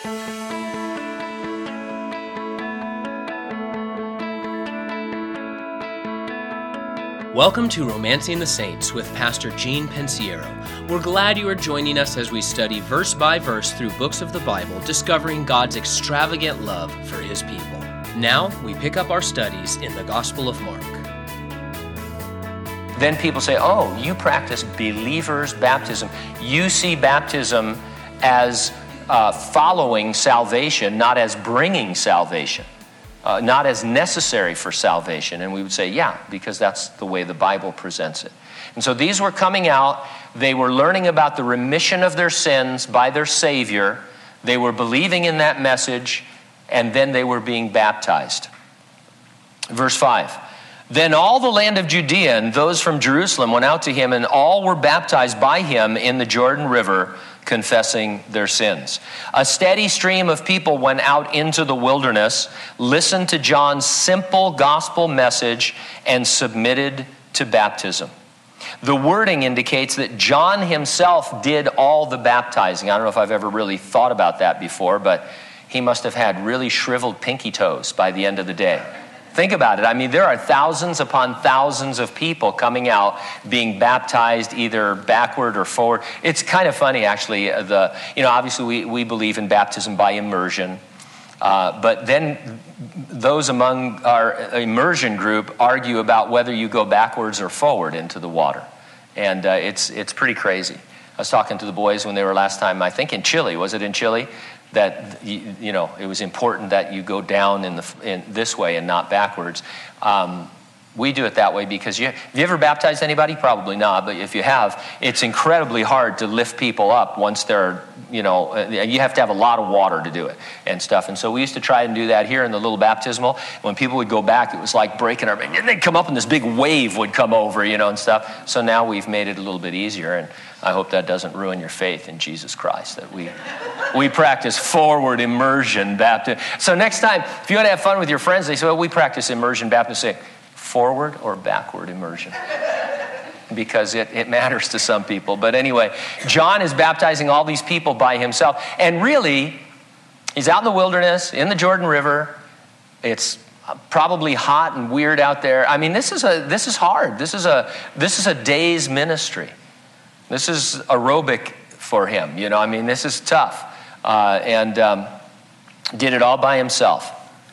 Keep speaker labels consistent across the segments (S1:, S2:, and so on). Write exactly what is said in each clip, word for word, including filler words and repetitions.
S1: Welcome to Romancing the Saints with Pastor Gene Pensiero. We're glad you are joining us as we study verse by verse through books of the Bible, discovering God's extravagant love for His people. Now, we pick up our studies in the Gospel of Mark.
S2: Then people say, oh, you practice believers' baptism. You see baptism as uh, following salvation, not as bringing salvation. Uh, not as necessary for salvation. And we would say, yeah, because that's the way the Bible presents it. And so these were coming out. They were learning about the remission of their sins by their Savior. They were believing in that message, and then they were being baptized. Verse five. Then all the land of Judea and those from Jerusalem went out to him, and all were baptized by him in the Jordan River, confessing their sins. A steady stream of people went out into the wilderness, listened to John's simple gospel message, and submitted to baptism. The wording indicates that John himself did all the baptizing. I don't know if I've ever really thought about that before, but he must have had really shriveled pinky toes by the end of the day. Think about it. I mean, there are thousands upon thousands of people coming out being baptized either backward or forward. It's kind of funny, actually. The you know, obviously we, we believe in baptism by immersion. Uh, but then those among our immersion group argue about whether you go backwards or forward into the water. And uh, it's it's pretty crazy. I was talking to the boys when they were last time, I think in Chile. Was it in Chile? That, you know, it was important that you go down in the in this way and not backwards. Um, we do it that way because you, have you ever baptized anybody? Probably not, but if you have, it's incredibly hard to lift people up once they're, you know, you have to have a lot of water to do it and stuff. And so we used to try and do that here in the little baptismal. When people would go back, it was like breaking our, and they'd come up and this big wave would come over, you know, and stuff. So now we've made it a little bit easier, and I hope that doesn't ruin your faith in Jesus Christ, that we we practice forward immersion baptism. So next time, if you want to have fun with your friends, they say, well, we practice immersion baptism. Say, forward or backward immersion? Because it, it matters to some people. But anyway, John is baptizing all these people by himself. And really, he's out in the wilderness, in the Jordan River. It's probably hot and weird out there. I mean, this is a this is hard. This is a this is a day's ministry. This is aerobic for him. You know, I mean, this is tough. Uh, and um, did it all by himself.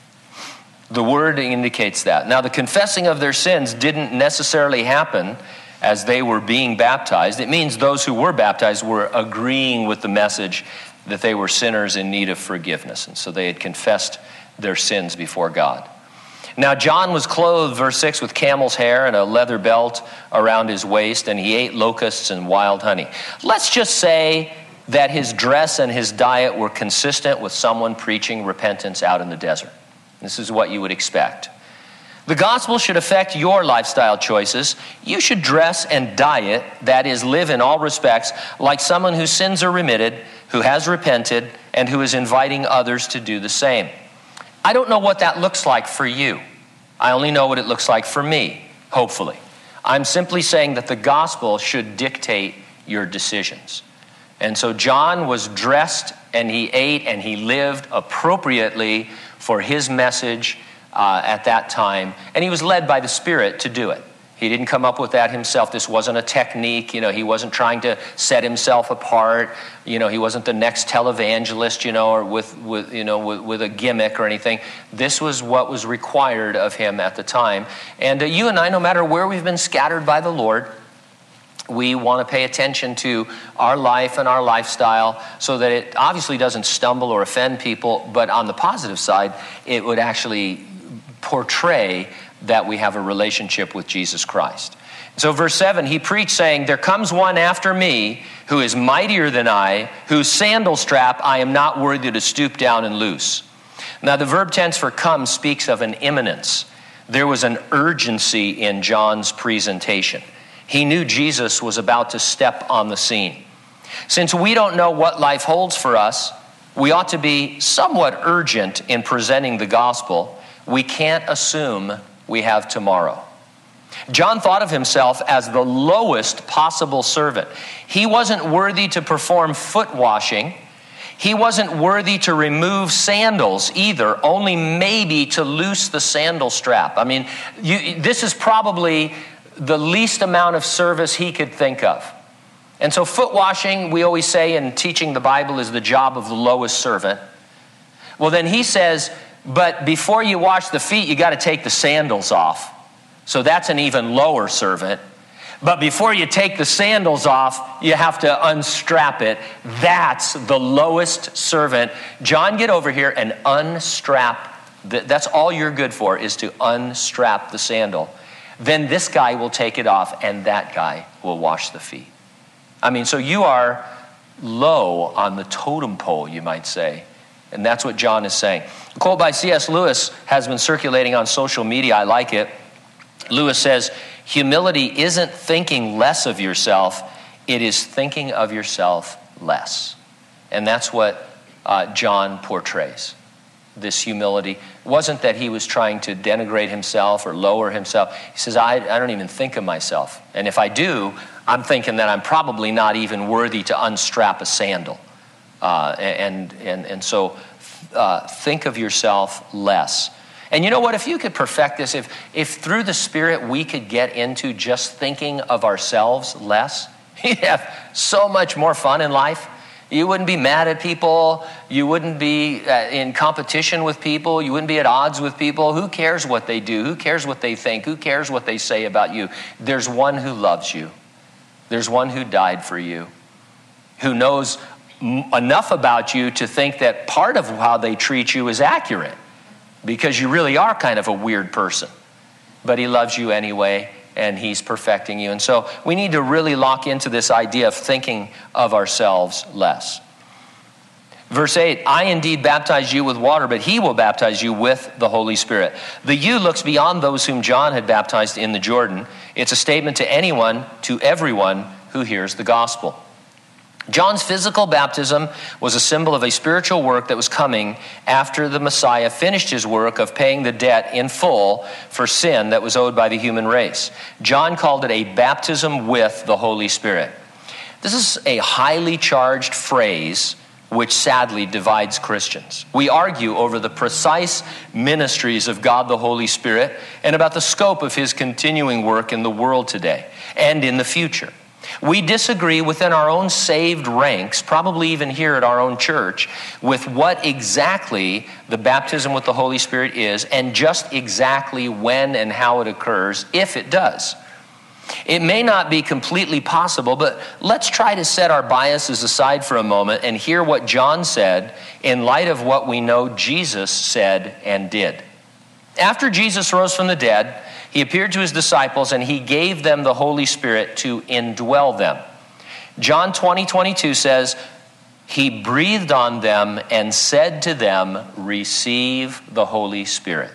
S2: The word indicates that. Now, the confessing of their sins didn't necessarily happen as they were being baptized. It means those who were baptized were agreeing with the message that they were sinners in need of forgiveness. And so they had confessed their sins before God. Now, John was clothed, verse six, with camel's hair and a leather belt around his waist, and he ate locusts and wild honey. Let's just say that his dress and his diet were consistent with someone preaching repentance out in the desert. This is what you would expect. The gospel should affect your lifestyle choices. You should dress and diet, that is, live in all respects, like someone whose sins are remitted, who has repented, and who is inviting others to do the same. I don't know what that looks like for you. I only know what it looks like for me, hopefully. I'm simply saying that the gospel should dictate your decisions. And so John was dressed and he ate and he lived appropriately for his message uh, at that time. And he was led by the Spirit to do it. He didn't come up with that himself. This wasn't a technique. You know, he wasn't trying to set himself apart. You know, he wasn't the next televangelist, you know, or with, with you know, with, with a gimmick or anything. This was what was required of him at the time. And uh, you and I, no matter where we've been scattered by the Lord, we want to pay attention to our life and our lifestyle so that it obviously doesn't stumble or offend people, but on the positive side, it would actually portray that we have a relationship with Jesus Christ. So verse seven, he preached saying, there comes one after me who is mightier than I, whose sandal strap I am not worthy to stoop down and loose. Now the verb tense for come speaks of an imminence. There was an urgency in John's presentation. He knew Jesus was about to step on the scene. Since we don't know what life holds for us, we ought to be somewhat urgent in presenting the gospel. We can't assume we have tomorrow. John thought of himself as the lowest possible servant. He wasn't worthy to perform foot washing. He wasn't worthy to remove sandals either, only maybe to loose the sandal strap. I mean, you, this is probably the least amount of service he could think of. And so foot washing, we always say in teaching the Bible, is the job of the lowest servant. Well, then he says, but before you wash the feet, you got to take the sandals off. So that's an even lower servant. But before you take the sandals off, you have to unstrap it. That's the lowest servant. John, get over here and unstrap. The, that's all you're good for, is to unstrap the sandal. Then this guy will take it off, and that guy will wash the feet. I mean, so you are low on the totem pole, you might say. And that's what John is saying. A quote by C S Lewis has been circulating on social media. I like it. Lewis says, humility isn't thinking less of yourself, it is thinking of yourself less. And that's what uh, John portrays, this humility. It wasn't that he was trying to denigrate himself or lower himself. He says, I, I don't even think of myself. And if I do, I'm thinking that I'm probably not even worthy to unstrap a sandal. Uh, and, and, and so uh, think of yourself less. And you know what? If you could perfect this, if, if through the Spirit we could get into just thinking of ourselves less, you'd have so much more fun in life. You wouldn't be mad at people. You wouldn't be uh, in competition with people. You wouldn't be at odds with people. Who cares what they do? Who cares what they think? Who cares what they say about you? There's one who loves you. There's one who died for you, who knows m- enough about you to think that part of how they treat you is accurate, because you really are kind of a weird person. But he loves you anyway, and he's perfecting you. And so we need to really lock into this idea of thinking of ourselves less. Verse eight, I indeed baptize you with water, but he will baptize you with the Holy Spirit. The you looks beyond those whom John had baptized in the Jordan. It's a statement to anyone, to everyone who hears the gospel. John's physical baptism was a symbol of a spiritual work that was coming after the Messiah finished his work of paying the debt in full for sin that was owed by the human race. John called it a baptism with the Holy Spirit. This is a highly charged phrase which sadly divides Christians. We argue over the precise ministries of God the Holy Spirit and about the scope of his continuing work in the world today and in the future. We disagree within our own saved ranks, probably even here at our own church, with what exactly the baptism with the Holy Spirit is and just exactly when and how it occurs, if it does. It may not be completely possible, but let's try to set our biases aside for a moment and hear what John said in light of what we know Jesus said and did. After Jesus rose from the dead, he appeared to his disciples and he gave them the Holy Spirit to indwell them. John twenty twenty-two says, he breathed on them and said to them, receive the Holy Spirit.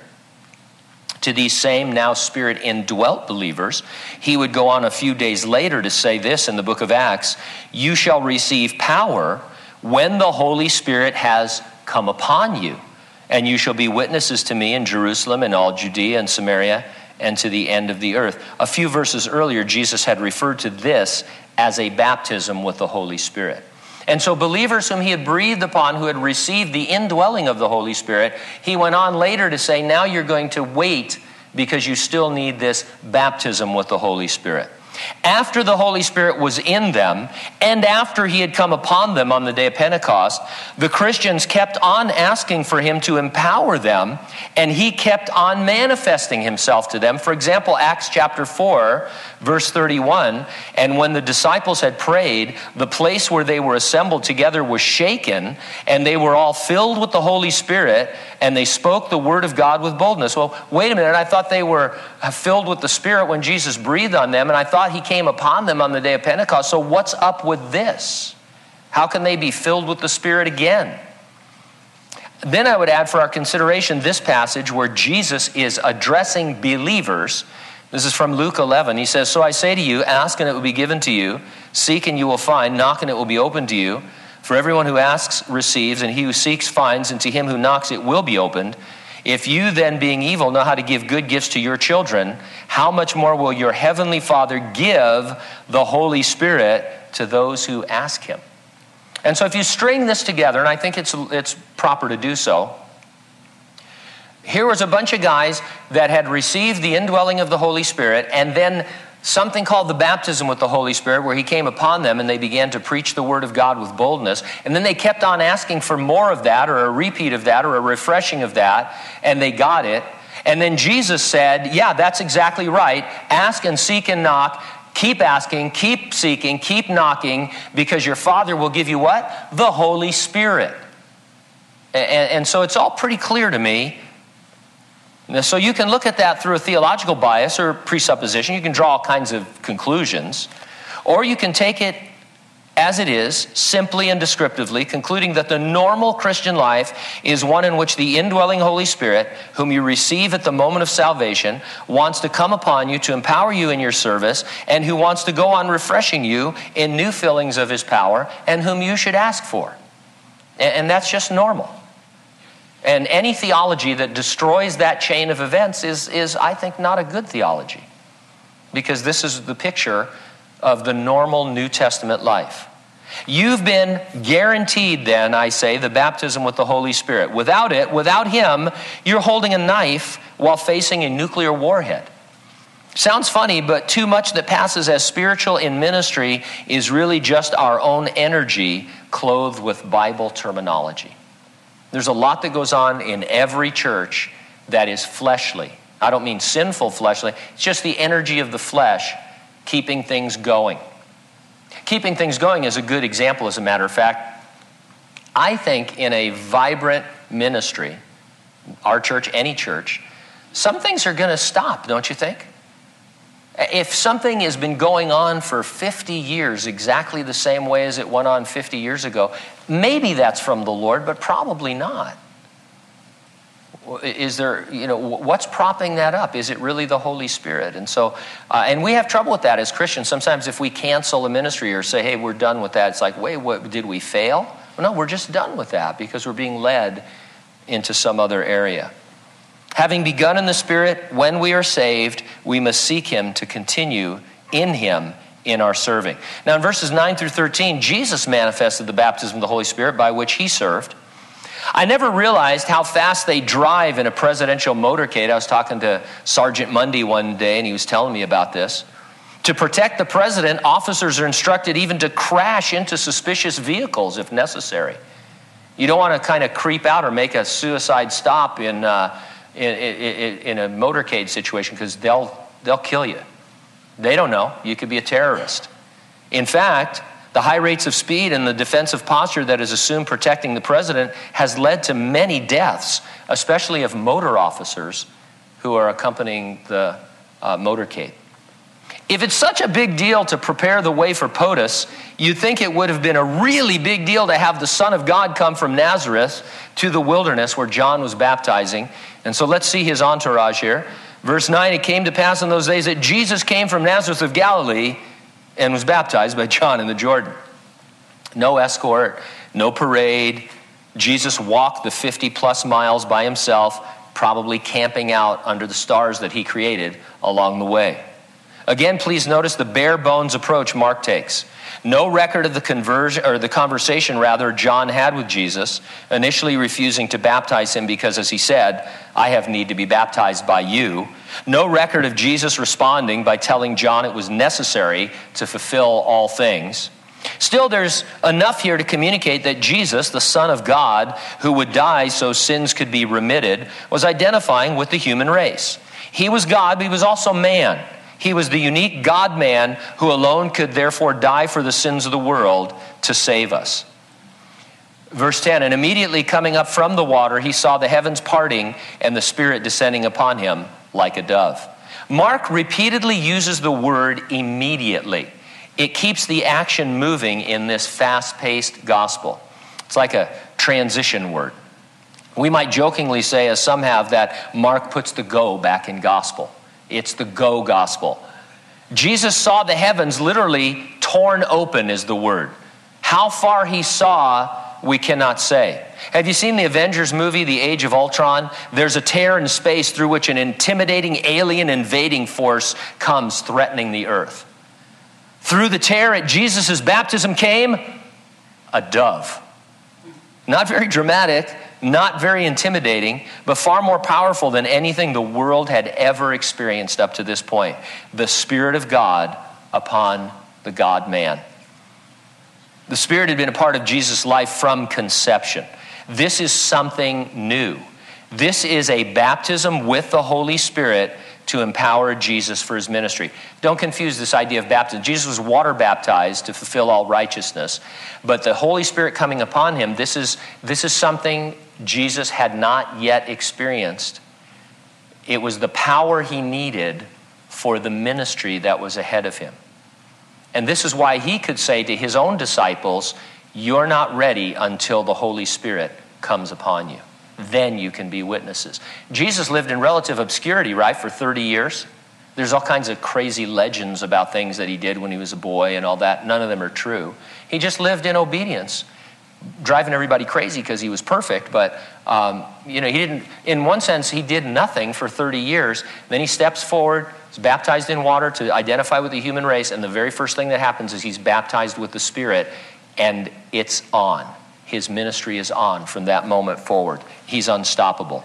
S2: To these same now Spirit indwelt believers, he would go on a few days later to say this in the book of Acts, you shall receive power when the Holy Spirit has come upon you, and you shall be witnesses to me in Jerusalem and all Judea and Samaria and to the end of the earth. A few verses earlier, Jesus had referred to this as a baptism with the Holy Spirit. And so believers whom he had breathed upon, who had received the indwelling of the Holy Spirit, he went on later to say, now you're going to wait because you still need this baptism with the Holy Spirit. After the Holy Spirit was in them, and after he had come upon them on the day of Pentecost, the Christians kept on asking for him to empower them, and he kept on manifesting himself to them. For example, Acts chapter four, verse thirty-one, and when the disciples had prayed, the place where they were assembled together was shaken, and they were all filled with the Holy Spirit, and they spoke the word of God with boldness. Well, wait a minute, I thought they were filled with the Spirit when Jesus breathed on them, and I thought he came upon them on the day of Pentecost. So what's up with this? How can they be filled with the Spirit again? Then I would add for our consideration this passage where Jesus is addressing believers. This is from Luke eleven. He says, so I say to you, ask and it will be given to you. Seek and you will find. Knock and it will be opened to you. For everyone who asks receives, and he who seeks finds, and to him who knocks it will be opened. If you then, being evil, know how to give good gifts to your children, how much more will your heavenly Father give the Holy Spirit to those who ask him? And so if you string this together, and I think it's, it's proper to do so, here was a bunch of guys that had received the indwelling of the Holy Spirit, and then something called the baptism with the Holy Spirit, where he came upon them and they began to preach the word of God with boldness. And then they kept on asking for more of that, or a repeat of that, or a refreshing of that, and they got it. And then Jesus said, yeah, that's exactly right. Ask and seek and knock. Keep asking, keep seeking, keep knocking, because your Father will give you what? The Holy Spirit. And, and so it's all pretty clear to me. So you can look at that through a theological bias or presupposition. You can draw all kinds of conclusions. Or you can take it as it is, simply and descriptively, concluding that the normal Christian life is one in which the indwelling Holy Spirit, whom you receive at the moment of salvation, wants to come upon you to empower you in your service, and who wants to go on refreshing you in new fillings of his power, and whom you should ask for. And that's just normal. And any theology that destroys that chain of events is, is, I think, not a good theology. Because this is the picture of the normal New Testament life. You've been guaranteed then, I say, the baptism with the Holy Spirit. Without it, without him, you're holding a knife while facing a nuclear warhead. Sounds funny, but too much that passes as spiritual in ministry is really just our own energy clothed with Bible terminology. There's a lot that goes on in every church that is fleshly. I don't mean sinful fleshly. It's just the energy of the flesh keeping things going. Keeping things going is a good example, as a matter of fact. I think in a vibrant ministry, our church, any church, some things are going to stop, don't you think? If something has been going on for fifty years exactly the same way as it went on fifty years ago, maybe that's from the Lord, but probably not. Is there, you know, what's propping that up? Is it really the Holy Spirit? And so, uh, and we have trouble with that as Christians. Sometimes if we cancel a ministry or say, hey, we're done with that, it's like, wait, what, did we fail? Well, no, we're just done with that because we're being led into some other area. Having begun in the Spirit, when we are saved, we must seek him to continue in him in our serving. Now in verses nine through thirteen, Jesus manifested the baptism of the Holy Spirit by which he served. I never realized how fast they drive in a presidential motorcade. I was talking to Sergeant Mundy one day, and he was telling me about this. To protect the president, officers are instructed even to crash into suspicious vehicles if necessary. You don't want to kind of creep out or make a suicide stop in uh, in, in, in a motorcade situation, because they'll they'll kill you. They don't know. You could be a terrorist. In fact, the high rates of speed and the defensive posture that is assumed protecting the president has led to many deaths, especially of motor officers who are accompanying the uh, motorcade. If it's such a big deal to prepare the way for POTUS, you'd think it would have been a really big deal to have the Son of God come from Nazareth to the wilderness where John was baptizing. And so let's see his entourage here. Verse nine, it came to pass in those days that Jesus came from Nazareth of Galilee and was baptized by John in the Jordan. No escort, no parade. Jesus walked the fifty plus miles by himself, probably camping out under the stars that he created along the way. Again, please notice the bare bones approach Mark takes. No record of the conversion, or the conversation rather, John had with Jesus, initially refusing to baptize him because, as he said, I have need to be baptized by you. No record of Jesus responding by telling John it was necessary to fulfill all things. Still, there's enough here to communicate that Jesus, the Son of God, who would die so sins could be remitted, was identifying with the human race. He was God, but he was also man. He was the unique God-man who alone could therefore die for the sins of the world to save us. Verse ten, and immediately coming up from the water, he saw the heavens parting and the Spirit descending upon him like a dove. Mark repeatedly uses the word immediately. It keeps the action moving in this fast-paced gospel. It's like a transition word. We might jokingly say, as some have, that Mark puts the go back in gospel. It's the go gospel. Jesus saw the heavens literally torn open is the word. How far he saw, we cannot say. Have you seen the Avengers movie, The Age of Ultron? There's a tear in space through which an intimidating alien invading force comes threatening the earth. Through the tear at Jesus' baptism came a dove. Not very dramatic, not very intimidating, but far more powerful than anything the world had ever experienced up to this point. The Spirit of God upon the God-man. The Spirit had been a part of Jesus' life from conception. This is something new. This is a baptism with the Holy Spirit to empower Jesus for his ministry. Don't confuse this idea of baptism. Jesus was water baptized to fulfill all righteousness, but the Holy Spirit coming upon him, this is, this is something Jesus had not yet experienced. It was the power he needed for the ministry that was ahead of him. And this is why he could say to his own disciples, you're not ready until the Holy Spirit comes upon you. Then you can be witnesses. Jesus lived in relative obscurity, right, for thirty years. There's all kinds of crazy legends about things that he did when he was a boy and all that. None of them are true. He just lived in obedience, driving everybody crazy because he was perfect. But, um, you know, he didn't, in one sense, he did nothing for thirty years. Then he steps forward, is baptized in water to identify with the human race. And the very first thing that happens is he's baptized with the Spirit, and it's on. His ministry is on from that moment forward. He's unstoppable.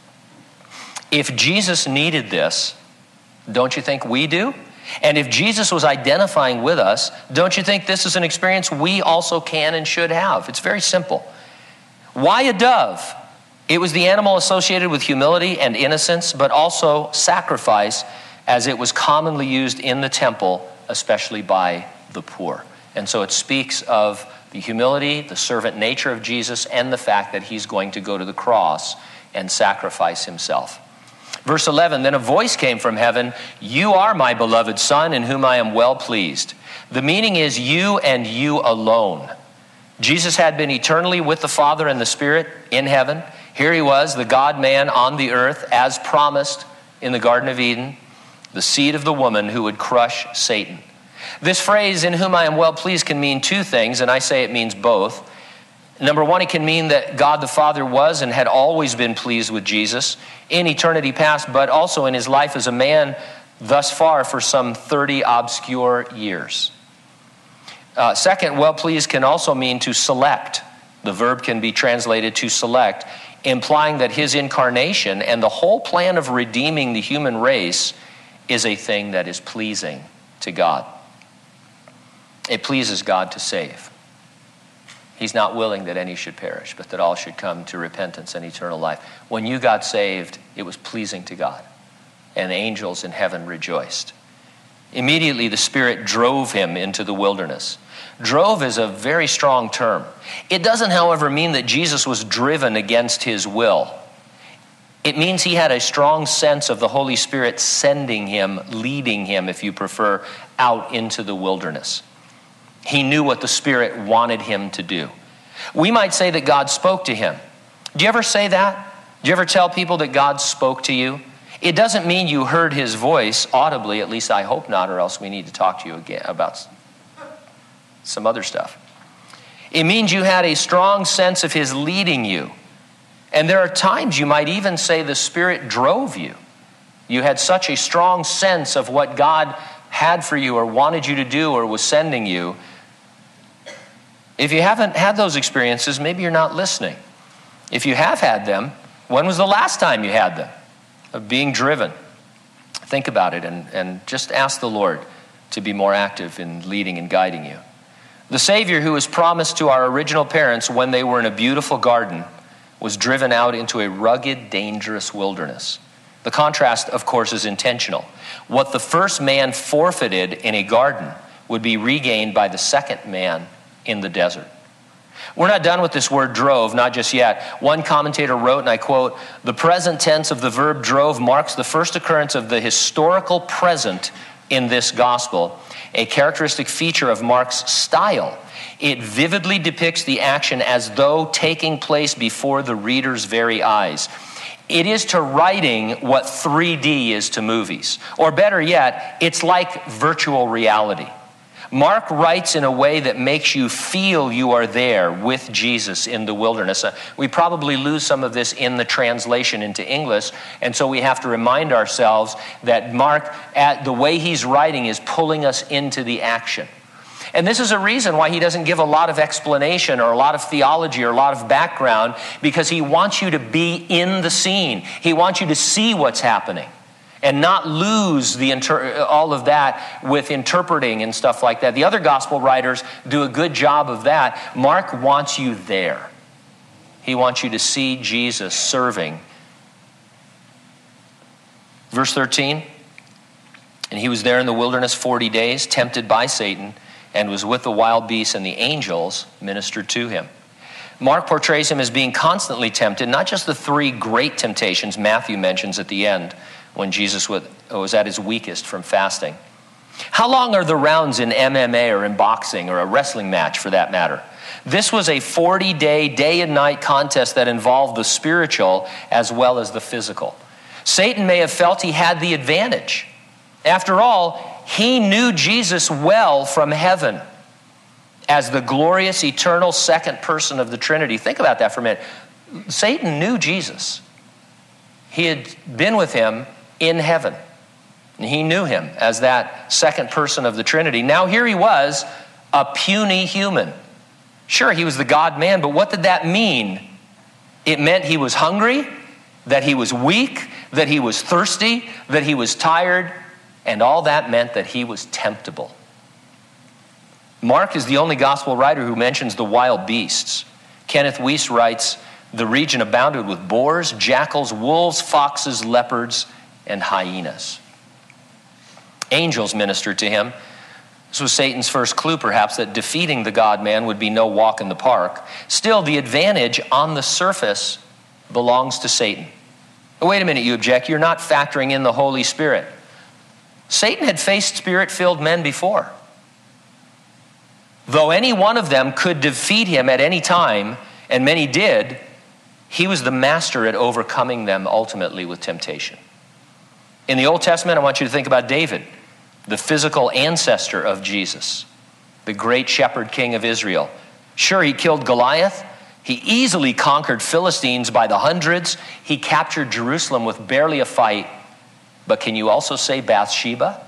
S2: If Jesus needed this, don't you think we do? And if Jesus was identifying with us, don't you think this is an experience we also can and should have? It's very simple. Why a dove? It was the animal associated with humility and innocence, but also sacrifice, as it was commonly used in the temple, especially by the poor. And so it speaks of the humility, the servant nature of Jesus, and the fact that he's going to go to the cross and sacrifice himself. Verse eleven, then a voice came from heaven, you are my beloved Son, in whom I am well pleased. The meaning is you and you alone. Jesus had been eternally with the Father and the Spirit in heaven. Here he was, the God-man on the earth, as promised in the Garden of Eden, the seed of the woman who would crush Satan. This phrase, in whom I am well pleased, can mean two things, and I say it means both. Number one, it can mean that God the Father was and had always been pleased with Jesus in eternity past, but also in his life as a man thus far for some thirty obscure years. Uh, second, well pleased can also mean to select. The verb can be translated to select, implying that his incarnation and the whole plan of redeeming the human race is a thing that is pleasing to God. It pleases God to save. He's not willing that any should perish, but that all should come to repentance and eternal life. When you got saved, it was pleasing to God, and angels in heaven rejoiced. Immediately, the Spirit drove him into the wilderness. Drove is a very strong term. It doesn't, however, mean that Jesus was driven against his will. It means he had a strong sense of the Holy Spirit sending him, leading him, if you prefer, out into the wilderness. He knew what the Spirit wanted him to do. We might say that God spoke to him. Do you ever say that? Do you ever tell people that God spoke to you? It doesn't mean you heard his voice audibly, at least I hope not, or else we need to talk to you again about some other stuff. It means you had a strong sense of his leading you. And there are times you might even say the Spirit drove you. You had such a strong sense of what God had for you or wanted you to do or was sending you. If you haven't had those experiences, maybe you're not listening. If you have had them, when was the last time you had them? Of being driven. Think about it and, and just ask the Lord to be more active in leading and guiding you. The Savior, who was promised to our original parents when they were in a beautiful garden, was driven out into a rugged, dangerous wilderness. The contrast, of course, is intentional. What the first man forfeited in a garden would be regained by the second man in the desert. We're not done with this word drove, not just yet. One commentator wrote, and I quote, "The present tense of the verb drove marks the first occurrence of the historical present in this gospel, a characteristic feature of Mark's style. It vividly depicts the action as though taking place before the reader's very eyes. It is to writing what three D is to movies. Or better yet, it's like virtual reality. Mark writes in a way that makes you feel you are there with Jesus in the wilderness. Uh, we probably lose some of this in the translation into English, and so we have to remind ourselves that Mark, at the way he's writing, is pulling us into the action. And this is a reason why he doesn't give a lot of explanation or a lot of theology or a lot of background, because he wants you to be in the scene. He wants you to see what's happening and not lose the inter- all of that with interpreting and stuff like that. The other gospel writers do a good job of that. Mark wants you there. He wants you to see Jesus serving. Verse thirteen, and he was there in the wilderness forty days, tempted by Satan, and was with the wild beasts, and the angels ministered to him. Mark portrays him as being constantly tempted, not just the three great temptations Matthew mentions at the end when Jesus was at his weakest from fasting. How long are the rounds in M M A or in boxing or a wrestling match for that matter? This was a forty-day, day and night contest that involved the spiritual as well as the physical. Satan may have felt he had the advantage. After all, he knew Jesus well from heaven as the glorious, eternal second person of the Trinity. Think about that for a minute. Satan knew Jesus. He had been with him in heaven. And he knew him as that second person of the Trinity. Now here he was, a puny human. Sure, he was the God-man, but what did that mean? It meant he was hungry, that he was weak, that he was thirsty, that he was tired, and all that meant that he was temptable. Mark is the only gospel writer who mentions the wild beasts. Kenneth Weiss writes, the region abounded with boars, jackals, wolves, foxes, leopards, and hyenas. Angels ministered to him. This was Satan's first clue, perhaps, that defeating the God-man would be no walk in the park. Still, the advantage on the surface belongs to Satan. Wait a minute, you object. You're not factoring in the Holy Spirit. Satan had faced spirit-filled men before. Though any one of them could defeat him at any time, and many did, he was the master at overcoming them ultimately with temptation. In the Old Testament, I want you to think about David, the physical ancestor of Jesus, the great shepherd king of Israel. Sure, he killed Goliath. He easily conquered Philistines by the hundreds. He captured Jerusalem with barely a fight. But can you also say Bathsheba?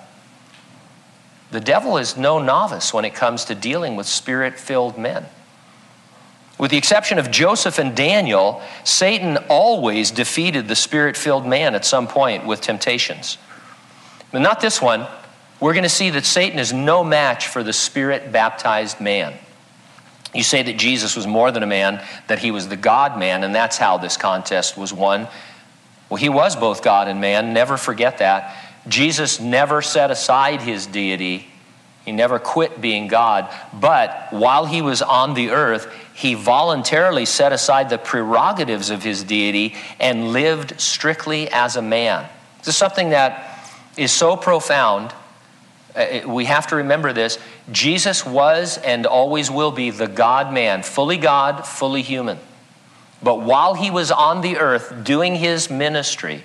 S2: The devil is no novice when it comes to dealing with spirit-filled men. With the exception of Joseph and Daniel, Satan always defeated the spirit-filled man at some point with temptations. But not this one. We're going to see that Satan is no match for the spirit-baptized man. You say that Jesus was more than a man, that he was the God-man, and that's how this contest was won. Well, he was both God and man. Never forget that. Jesus never set aside his deity. He never quit being God. But while he was on the earth, he voluntarily set aside the prerogatives of his deity and lived strictly as a man. This is something that is so profound. We have to remember this. Jesus was and always will be the God-man, fully God, fully human. But while he was on the earth doing his ministry,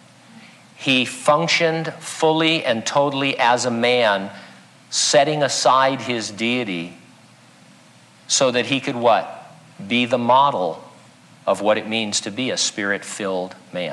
S2: he functioned fully and totally as a man, setting aside his deity so that he could what? Be the model of what it means to be a spirit-filled man.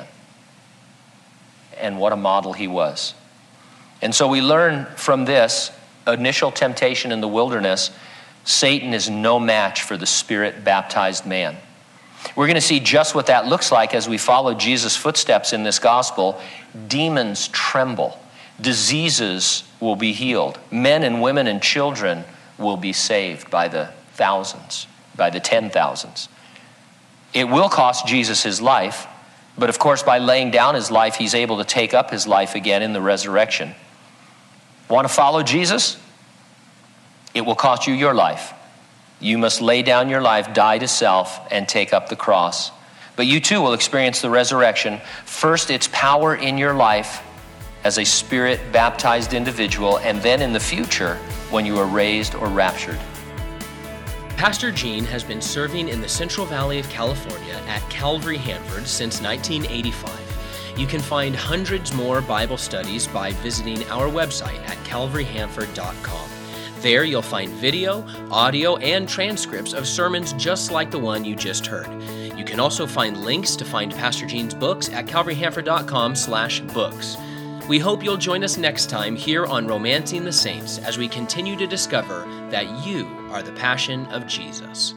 S2: And what a model he was. And so we learn from this initial temptation in the wilderness, Satan is no match for the spirit-baptized man. We're going to see just what that looks like as we follow Jesus' footsteps in this gospel. Demons tremble. Diseases will be healed. Men and women and children will be saved by the thousands, by the ten thousands. It will cost Jesus his life, but of course by laying down his life, he's able to take up his life again in the resurrection. Want to follow Jesus? It will cost you your life. You must lay down your life, die to self, and take up the cross. But you too will experience the resurrection. First, its power in your life as a spirit-baptized individual, and then in the future when you are raised or raptured.
S1: Pastor Gene has been serving in the Central Valley of California at Calvary Hanford since nineteen eighty-five. You can find hundreds more Bible studies by visiting our website at calvary hanford dot com. There you'll find video, audio, and transcripts of sermons just like the one you just heard. You can also find links to find Pastor Gene's books at calvary hanford dot com slash books. We hope you'll join us next time here on Romancing the Saints as we continue to discover that you are the passion of Jesus.